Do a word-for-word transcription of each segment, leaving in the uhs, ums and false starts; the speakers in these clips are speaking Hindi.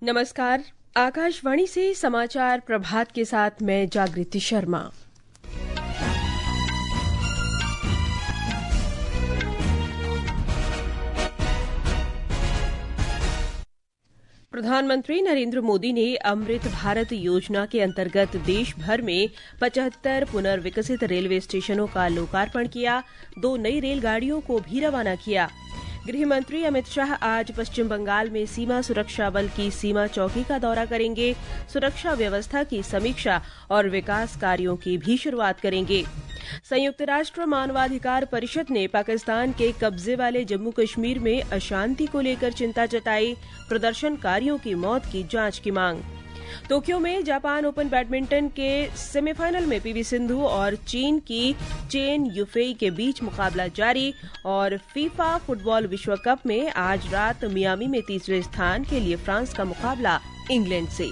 नमस्कार। आकाशवाणी से समाचार प्रभात के साथ मैं जागृति शर्मा। प्रधानमंत्री नरेंद्र मोदी ने अमृत भारत योजना के अंतर्गत देश भर में पचहत्तर पुनर्विकसित रेलवे स्टेशनों का लोकार्पण किया। दो नई रेलगाड़ियों को भी रवाना किया। गृह मंत्री अमित शाह आज पश्चिम बंगाल में सीमा सुरक्षा बल की सीमा चौकी का दौरा करेंगे। सुरक्षा व्यवस्था की समीक्षा और विकास कार्यों की भी शुरुआत करेंगे। संयुक्त राष्ट्र मानवाधिकार परिषद ने पाकिस्तान के कब्जे वाले जम्मू कश्मीर में अशांति को लेकर चिंता जताई। प्रदर्शनकारियों की मौत की जांच की मांग। टोक्यो में जापान ओपन बैडमिंटन के सेमीफाइनल में पीवी सिंधु और चीन की चेन युफेई के बीच मुकाबला जारी। और फीफा फुटबॉल विश्व कप में आज रात मियामी में तीसरे स्थान के लिए फ्रांस का मुकाबला इंग्लैंड से।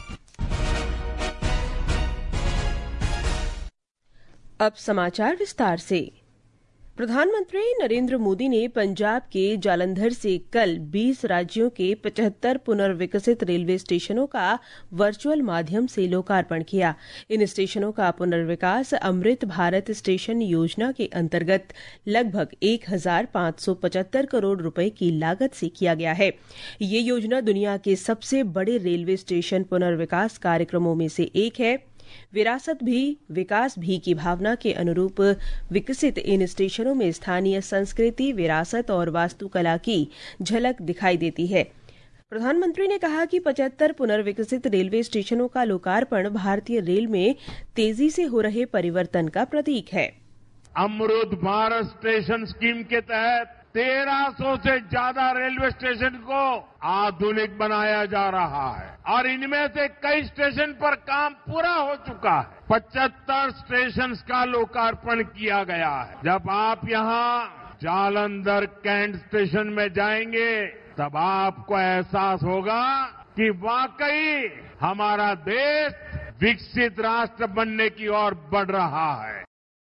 अब समाचार विस्तार से। प्रधानमंत्री नरेंद्र मोदी ने पंजाब के जालंधर से कल बीस राज्यों के पचहत्तर पुनर्विकसित रेलवे स्टेशनों का वर्चुअल माध्यम से लोकार्पण किया। इन स्टेशनों का पुनर्विकास अमृत भारत स्टेशन योजना के अंतर्गत लगभग एक हजार पांच सौ पचहत्तर करोड़ रुपए की लागत से किया गया है। ये योजना दुनिया के सबसे बड़े रेलवे स्टेशन पुनर्विकास कार्यक्रमों में से एक है। विरासत भी विकास भी की भावना के अनुरूप विकसित इन स्टेशनों में स्थानीय संस्कृति, विरासत और वास्तुकला की झलक दिखाई देती है। प्रधानमंत्री ने कहा कि पचहत्तर पुनर्विकसित रेलवे स्टेशनों का लोकार्पण भारतीय रेल में तेजी से हो रहे परिवर्तन का प्रतीक है। अमृत भारत स्टेशन स्कीम के तहत तेरह सौ से ज्यादा रेलवे स्टेशन को आधुनिक बनाया जा रहा है और इनमें से कई स्टेशन पर काम पूरा हो चुका है। पचहत्तर स्टेशन का लोकार्पण किया गया है। जब आप यहाँ जालंधर कैंट स्टेशन में जाएंगे तब आपको एहसास होगा कि वाकई हमारा देश विकसित राष्ट्र बनने की ओर बढ़ रहा है।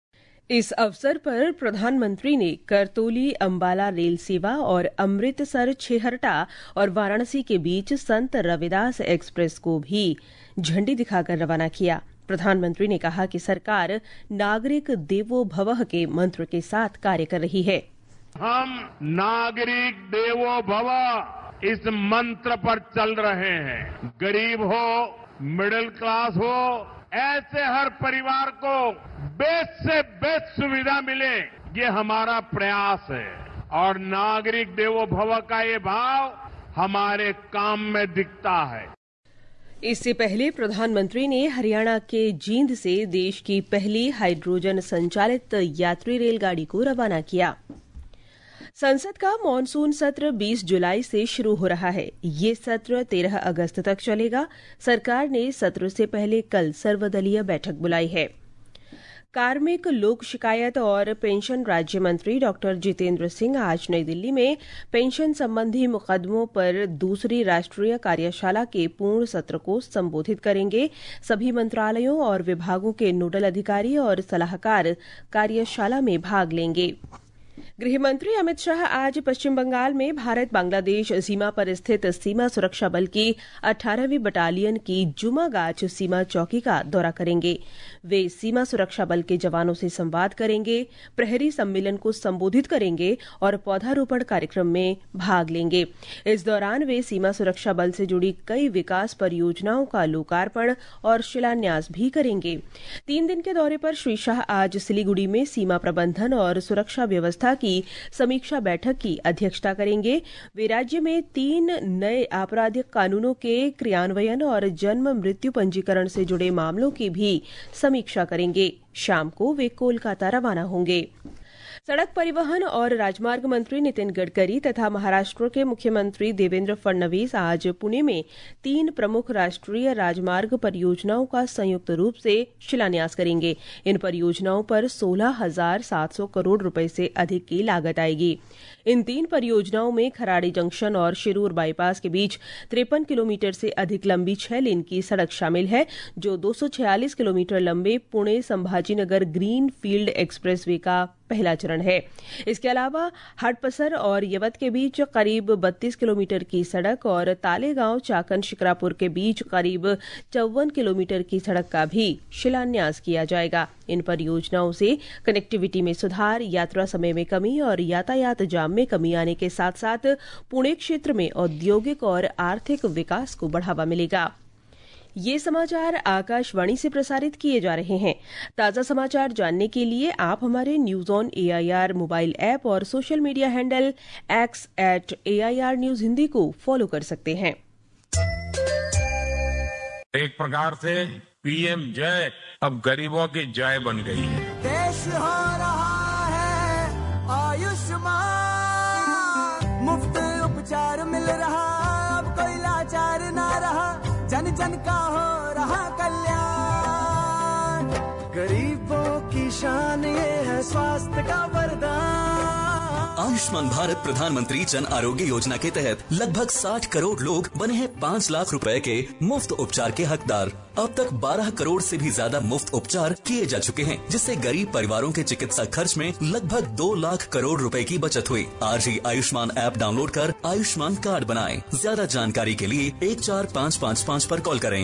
इस अवसर पर प्रधानमंत्री ने करतोली अंबाला रेल सेवा और अमृतसर छेहरटा और वाराणसी के बीच संत रविदास एक्सप्रेस को भी झंडी दिखाकर रवाना किया। प्रधानमंत्री ने कहा कि सरकार नागरिक देवो भवः के मंत्र के साथ कार्य कर रही है। हम नागरिक देवो भव इस मंत्र पर चल रहे हैं। गरीब हो, मिडिल क्लास हो, ऐसे हर परिवार को बेस्ट से बेस्ट सुविधा मिले, ये हमारा प्रयास है और नागरिक देवो भव का ये भाव हमारे काम में दिखता है। इससे पहले प्रधानमंत्री ने हरियाणा के जींद से देश की पहली हाइड्रोजन संचालित यात्री रेलगाड़ी को रवाना किया। संसद का मॉनसून सत्र बीस जुलाई से शुरू हो रहा है। ये सत्र तेरह अगस्त तक चलेगा। सरकार ने सत्र से पहले कल सर्वदलीय बैठक बुलाई है। कार्मिक, लोक शिकायत और पेंशन राज्य मंत्री डॉक्टर जितेंद्र सिंह आज नई दिल्ली में पेंशन संबंधी मुकदमों पर दूसरी राष्ट्रीय कार्यशाला के पूर्ण सत्र को संबोधित करेंगे। सभी मंत्रालयों और विभागों के नोडल अधिकारी और सलाहकार कार्यशाला में भाग लेंगे। गृह मंत्री अमित शाह आज पश्चिम बंगाल में भारत बांग्लादेश सीमा पर स्थित सीमा सुरक्षा बल की अठारहवीं बटालियन की जुमागाछ सीमा चौकी का दौरा करेंगे। वे सीमा सुरक्षा बल के जवानों से संवाद करेंगे, प्रहरी सम्मेलन को संबोधित करेंगे और पौधारोपण कार्यक्रम में भाग लेंगे। इस दौरान वे सीमा सुरक्षा बल से जुड़ी कई विकास परियोजनाओं का लोकार्पण और शिलान्यास भी करेंगे। तीन दिन के दौरे पर श्री शाह आज सिलीगुड़ी में सीमा प्रबंधन और सुरक्षा व्यवस्था की समीक्षा बैठक की अध्यक्षता करेंगे। वे राज्य में तीन नए आपराधिक कानूनों के क्रियान्वयन और जन्म मृत्यु पंजीकरण से जुड़े मामलों की भी समीक्षा करेंगे। शाम को वे कोलकाता रवाना होंगे। सड़क परिवहन और राजमार्ग मंत्री नितिन गडकरी तथा महाराष्ट्र के मुख्यमंत्री देवेंद्र फडणवीस आज पुणे में तीन प्रमुख राष्ट्रीय राजमार्ग परियोजनाओं का संयुक्त रूप से शिलान्यास करेंगे। इन परियोजनाओं पर सोलह हजार सात सौ करोड़ रुपए से अधिक की लागत आएगी। इन तीन परियोजनाओं में खराड़ी जंक्शन और शिरूर बाईपास के बीच तिरपन किलोमीटर से अधिक लंबी छह लेन की सड़क शामिल है, जो दो सौ छियालीस किलोमीटर लंबे Pune Sambhajinagar green field expressway का पहला चरण है। इसके अलावा हटपसर और यवत के बीच करीब बत्तीस किलोमीटर की सड़क और तालेगांव चाकन शिक्रापुर के बीच करीब चौवन किलोमीटर की सड़क का भी शिलान्यास किया जाएगा। इन परियोजनाओं से कनेक्टिविटी में सुधार, यात्रा समय में कमी और यातायात जाम में कमी आने के साथ साथ पुणे क्षेत्र में औद्योगिक और आर्थिक विकास को बढ़ावा मिलेगा। ये समाचार आकाशवाणी से प्रसारित किए जा रहे हैं। ताजा समाचार जानने के लिए आप हमारे news on AIR mobile app और social media handle X at AIR news Hindi को फॉलो कर सकते हैं। एक प्रकार से पीएम जय अब गरीबों की जय बन गई है। देश हो रहा है आयुष्मान, मुफ्त उपचार मिल रहा, अब कोई लाचार ना रहा, जन जन का हो रहा कल्याण। गरीबों की शान ये है स्वास्थ्य का वरदान। आयुष्मान भारत प्रधानमंत्री जन आरोग्य योजना के तहत लगभग साठ करोड़ लोग बने हैं पाँच लाख रुपए के मुफ्त उपचार के हकदार। अब तक बारह करोड़ से भी ज्यादा मुफ्त उपचार किए जा चुके हैं, जिससे गरीब परिवारों के चिकित्सा खर्च में लगभग दो लाख करोड़ रुपए की बचत हुई। आज ही आयुष्मान ऐप डाउनलोड कर आयुष्मान कार्ड बनाएं। ज्यादा जानकारी के लिए एक चार पाँच पाँच पाँच पर कॉल करें।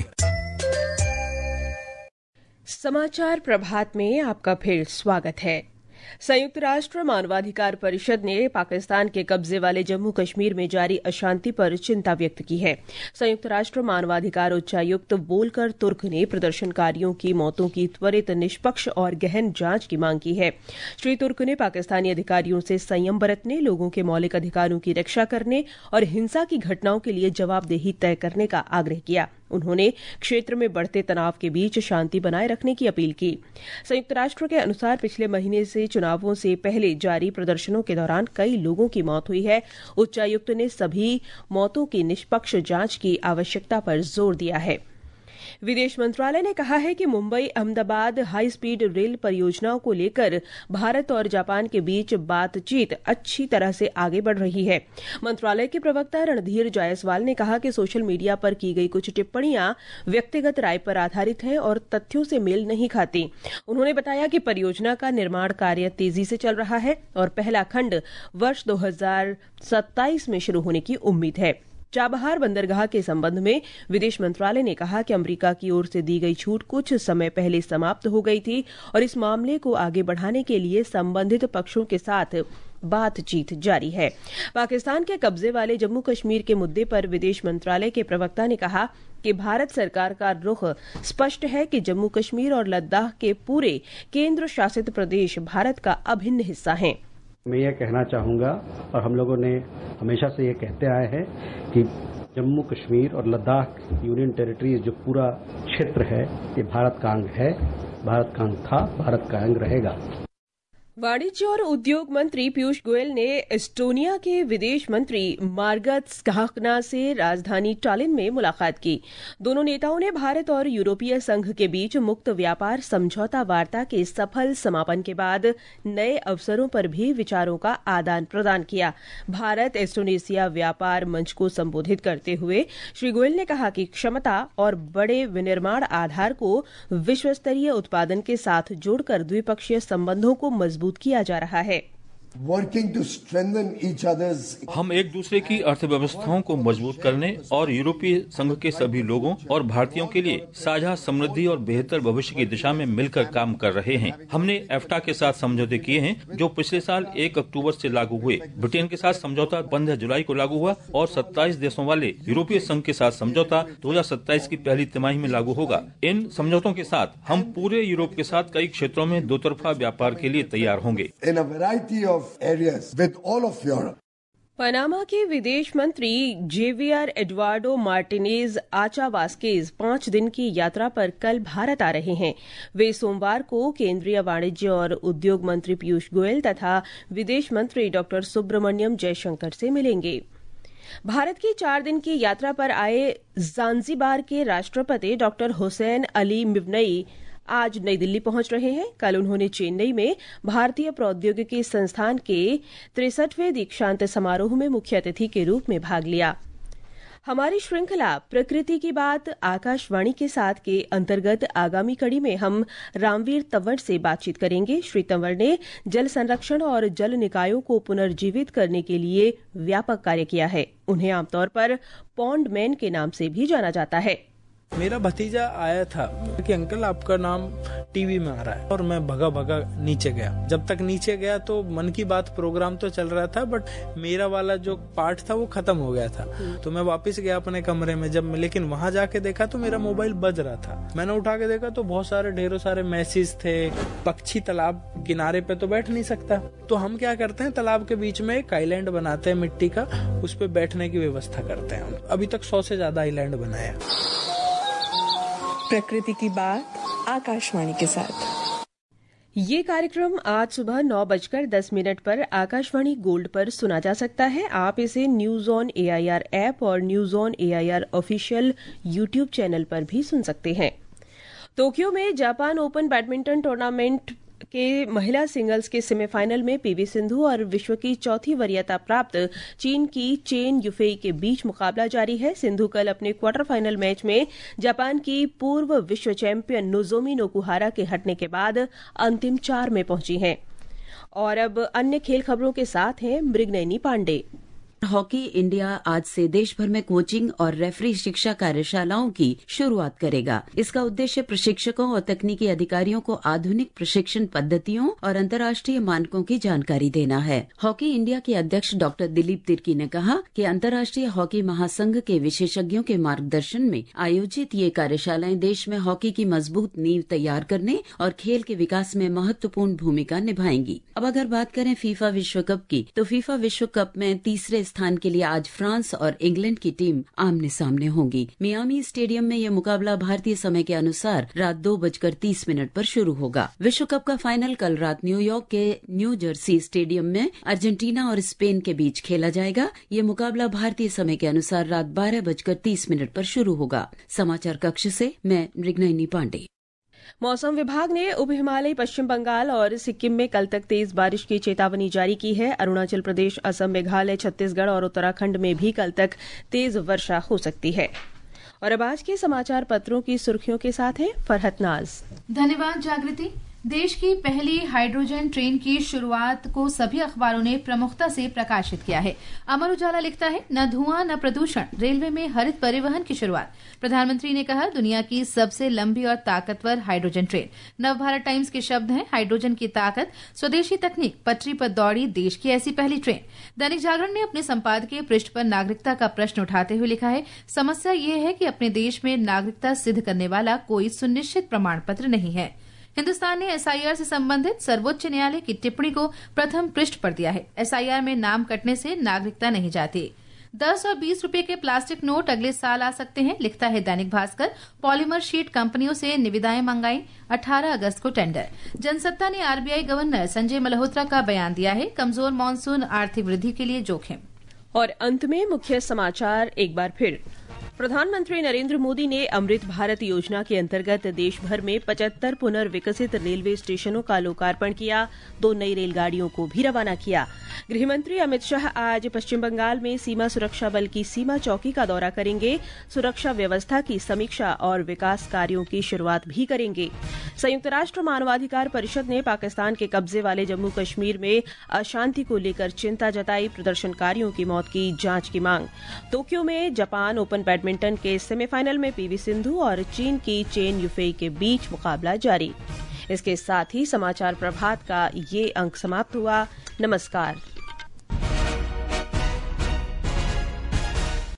समाचार प्रभात में आपका फिर स्वागत है। संयुक्त राष्ट्र मानवाधिकार परिषद ने पाकिस्तान के कब्जे वाले जम्मू कश्मीर में जारी अशांति पर चिंता व्यक्त की है। संयुक्त राष्ट्र मानवाधिकार उच्चायुक्त वोल्कर तुर्क ने प्रदर्शनकारियों की मौतों की त्वरित, निष्पक्ष और गहन जांच की मांग की है। श्री तुर्क ने पाकिस्तानी अधिकारियों से संयम बरतने, लोगों के मौलिक अधिकारों की रक्षा करने और हिंसा की घटनाओं के लिए जवाबदेही तय करने का आग्रह किया। उन्होंने क्षेत्र में बढ़ते तनाव के बीच शांति बनाए रखने की अपील की। संयुक्त राष्ट्र के अनुसार पिछले महीने से चुनावों से पहले जारी प्रदर्शनों के दौरान कई लोगों की मौत हुई है। उच्चायुक्त ने सभी मौतों की निष्पक्ष जांच की आवश्यकता पर जोर दिया है। विदेश मंत्रालय ने कहा है कि Mumbai Ahmedabad high speed rail परियोजनाओं को लेकर भारत और जापान के बीच बातचीत अच्छी तरह से आगे बढ़ रही है। मंत्रालय के प्रवक्ता रणधीर जायसवाल ने कहा कि सोशल मीडिया पर की गई कुछ टिप्पणियां व्यक्तिगत राय पर आधारित हैं और तथ्यों से मेल नहीं खाती। उन्होंने बताया कि परियोजना का निर्माण कार्य तेजी से चल रहा है और पहला खंड वर्ष दो हजार सत्ताईस में शुरू होने की उम्मीद है। चाबहार बंदरगाह के संबंध में विदेश मंत्रालय ने कहा कि अमेरिका की ओर से दी गई छूट कुछ समय पहले समाप्त हो गई थी और इस मामले को आगे बढ़ाने के लिए संबंधित पक्षों के साथ बातचीत जारी है। पाकिस्तान के कब्जे वाले जम्मू कश्मीर के मुद्दे पर विदेश मंत्रालय के प्रवक्ता ने कहा कि भारत सरकार का रुख स्पष्ट है कि जम्मू कश्मीर और लद्दाख के पूरे केंद्र शासित प्रदेश भारत का अभिन्न हिस्सा हैं। मैं ये कहना चाहूँगा और हम लोगों ने हमेशा से ये कहते आए हैं कि जम्मू कश्मीर और लद्दाख यूनियन टेरिटरी जो पूरा क्षेत्र है ये भारत का अंग है, भारत का अंग था, भारत का अंग रहेगा। वाणिज्य और उद्योग मंत्री पीयूष गोयल ने एस्टोनिया के विदेश मंत्री मार्गत स्काहकना से राजधानी टालिन में मुलाकात की। दोनों नेताओं ने भारत और यूरोपीय संघ के बीच मुक्त व्यापार समझौता वार्ता के सफल समापन के बाद नए अवसरों पर भी विचारों का आदान प्रदान किया। भारत एस्टोनेशिया व्यापार मंच को संबोधित करते हुए श्री गोयल ने कहा कि क्षमता और बड़े विनिर्माण आधार को विश्वस्तरीय उत्पादन के साथ जोड़कर द्विपक्षीय संबंधों को मजबूत किया जा रहा है। Working to strengthen each other's... हम एक दूसरे की अर्थव्यवस्थाओं को मजबूत करने और यूरोपीय संघ के सभी लोगों और भारतीयों के लिए साझा समृद्धि और बेहतर भविष्य की दिशा में मिलकर काम कर रहे हैं। हमने एफ्टा के साथ समझौते किए हैं जो पिछले साल एक अक्टूबर से लागू हुए। ब्रिटेन के साथ समझौता पंद्रह जुलाई को लागू हुआ और सत्ताईस देशों वाले यूरोपीय संघ के साथ समझौता दो हजार सत्ताईस की पहली तिमाही में लागू होगा। इन समझौतों के साथ हम पूरे यूरोप के साथ कई क्षेत्रों में दो तरफा व्यापार के लिए तैयार होंगे। in a variety of areas with all of Europe. Panama के विदेश मंत्री Javier Eduardo Martinez Acha Vasquez पांच दिन की यात्रा पर कल भारत आ रहे हैं। वे सोमवार को केंद्रीय वाणिज्य और उद्योग मंत्री पीयूष गोयल तथा विदेश मंत्री डॉक्टर सुब्रमण्यम जयशंकर से मिलेंगे। भारत की चार दिन की यात्रा पर आए ज़ांज़ीबार के राष्ट्रपति डॉक्टर हुसैन अली मिवनई आज नई दिल्ली पहुंच रहे हैं। कल उन्होंने चेन्नई में भारतीय प्रौद्योगिकी संस्थान के तिरसठवें दीक्षांत समारोह में मुख्य अतिथि के रूप में भाग लिया। हमारी श्रृंखला प्रकृति की बात आकाशवाणी के साथ के अंतर्गत आगामी कड़ी में हम रामवीर तंवर से बातचीत करेंगे। श्री तंवर ने जल संरक्षण और जल निकायों को पुनर्जीवित करने के लिए व्यापक कार्य किया है। उन्हें आमतौर पर पॉन्ड मैन के नाम से भी जाना जाता है। मेरा भतीजा आया था कि अंकल आपका नाम टीवी में आ रहा है, और मैं भगा भगा नीचे गया। जब तक नीचे गया तो मन की बात प्रोग्राम तो चल रहा था, बट मेरा वाला जो पार्ट था वो खत्म हो गया था। तो मैं वापस गया अपने कमरे में, जब लेकिन वहां जाके देखा तो मेरा मोबाइल बज रहा था। मैंने उठा के देखा तो बहुत सारे ढेरों सारे मैसेज थे। पक्षी तालाब किनारे पे तो बैठ नहीं सकता, तो हम क्या करते हैं, तालाब के बीच में एक आइलैंड बनाते हैं मिट्टी का, उस पे बैठने की व्यवस्था करते हैं। अभी तक सौ से ज्यादा आइलैंड बनाया। प्रकृति की बात आकाशवाणी के साथ। ये कार्यक्रम आज सुबह नौ बजकर दस मिनट पर आकाशवाणी गोल्ड पर सुना जा सकता है। आप इसे न्यूज ऑन एआईआर ऐप और news on AIR official YouTube channel पर भी सुन सकते हैं। टोक्यो में जापान ओपन बैडमिंटन टूर्नामेंट के महिला सिंगल्स के सेमीफाइनल में पीवी सिंधु और विश्व की चौथी वरीयता प्राप्त चीन की चेन युफेई के बीच मुकाबला जारी है। सिंधु कल अपने क्वार्टर फाइनल मैच में जापान की पूर्व विश्व चैंपियन नोजोमी ओकुहारा के हटने के बाद अंतिम चार में पहुंची हैं। और अब अन्य खेल खबरों के साथ हैं मृगनयनी पांडे। हॉकी इंडिया आज से देश भर में कोचिंग और रेफरी शिक्षा कार्यशालाओं की शुरुआत करेगा। इसका उद्देश्य प्रशिक्षकों और तकनीकी अधिकारियों को आधुनिक प्रशिक्षण पद्धतियों और अंतर्राष्ट्रीय मानकों की जानकारी देना है। हॉकी इंडिया के अध्यक्ष डॉक्टर दिलीप तिर्की ने कहा कि अंतर्राष्ट्रीय हॉकी महासंघ के विशेषज्ञों के मार्गदर्शन में आयोजित ये कार्यशालाएं देश में हॉकी की मजबूत नींव तैयार करने और खेल के विकास में महत्वपूर्ण भूमिका निभाएंगी। अब अगर बात करें फीफा विश्व कप की, तो फीफा विश्व कप में तीसरे स्थान के लिए आज फ्रांस और इंग्लैंड की टीम आमने सामने होंगी। मियामी स्टेडियम में यह मुकाबला भारतीय समय के अनुसार रात दो बजकर तीस मिनट पर शुरू होगा। विश्व कप का फाइनल कल रात न्यूयॉर्क के न्यू जर्सी स्टेडियम में अर्जेंटीना और स्पेन के बीच खेला जाएगा। ये मुकाबला भारतीय समय के अनुसार रात बारह बजकर तीस मिनट पर शुरू होगा। समाचार कक्ष से मैं मृगनयनी पांडे। मौसम विभाग ने उप हिमालयी पश्चिम बंगाल और सिक्किम में कल तक तेज बारिश की चेतावनी जारी की है। अरुणाचल प्रदेश, असम, मेघालय, छत्तीसगढ़ और उत्तराखंड में भी कल तक तेज वर्षा हो सकती है। और अब आज के समाचार पत्रों की सुर्खियों के साथ है फरहत नाज। धन्यवाद जागृति। देश की पहली हाइड्रोजन ट्रेन की शुरुआत को सभी अखबारों ने प्रमुखता से प्रकाशित किया है। अमर उजाला लिखता है, न धुआं न प्रदूषण, रेलवे में हरित परिवहन की शुरुआत। प्रधानमंत्री ने कहा, दुनिया की सबसे लंबी और ताकतवर हाइड्रोजन ट्रेन। नवभारत टाइम्स के शब्द हैं, हाइड्रोजन की ताकत, स्वदेशी तकनीक, पटरी पर दौड़ी देश की ऐसी पहली ट्रेन। दैनिक जागरण ने अपने संपादकीय पृष्ठ पर नागरिकता का प्रश्न उठाते हुए लिखा है, समस्या ये है कि अपने देश में नागरिकता सिद्ध करने वाला कोई सुनिश्चित प्रमाण पत्र नहीं है। हिन्दुस्तान ने एसआईआर से संबंधित सर्वोच्च न्यायालय की टिप्पणी को प्रथम पृष्ठ पर दिया है। एसआईआर में नाम कटने से नागरिकता नहीं जाती। दस और बीस रुपए के प्लास्टिक नोट अगले साल आ सकते हैं, लिखता है दैनिक भास्कर। पॉलीमर शीट कंपनियों से निविदाएं मंगाई, अठारह अगस्त को टेंडर। जनसत्ता ने आरबीआई गवर्नर संजय मल्होत्रा का बयान दिया है, कमजोर मानसून आर्थिक वृद्धि के लिए जोखिम। और अंत में मुख्य समाचार एक बार फिर। प्रधानमंत्री नरेंद्र मोदी ने अमृत भारत योजना के अंतर्गत देश भर में पचहत्तर पुनर्विकसित रेलवे स्टेशनों का लोकार्पण किया। दो नई रेलगाड़ियों को भी रवाना किया। गृहमंत्री अमित शाह आज पश्चिम बंगाल में सीमा सुरक्षा बल की सीमा चौकी का दौरा करेंगे। सुरक्षा व्यवस्था की समीक्षा और विकास कार्यों की शुरुआत भी करेंगे। संयुक्त राष्ट्र मानवाधिकार परिषद ने पाकिस्तान के कब्जे वाले जम्मू कश्मीर में अशांति को लेकर चिंता जताई। प्रदर्शनकारियों की मौत की जांच की मांग। टोक्यो में जापान ओपन बैडमिंटन के सेमीफाइनल में पीवी सिंधु और चीन की चेन युफेई के बीच मुकाबला जारी। इसके साथ ही समाचार प्रभात का ये अंक समाप्त हुआ। नमस्कार।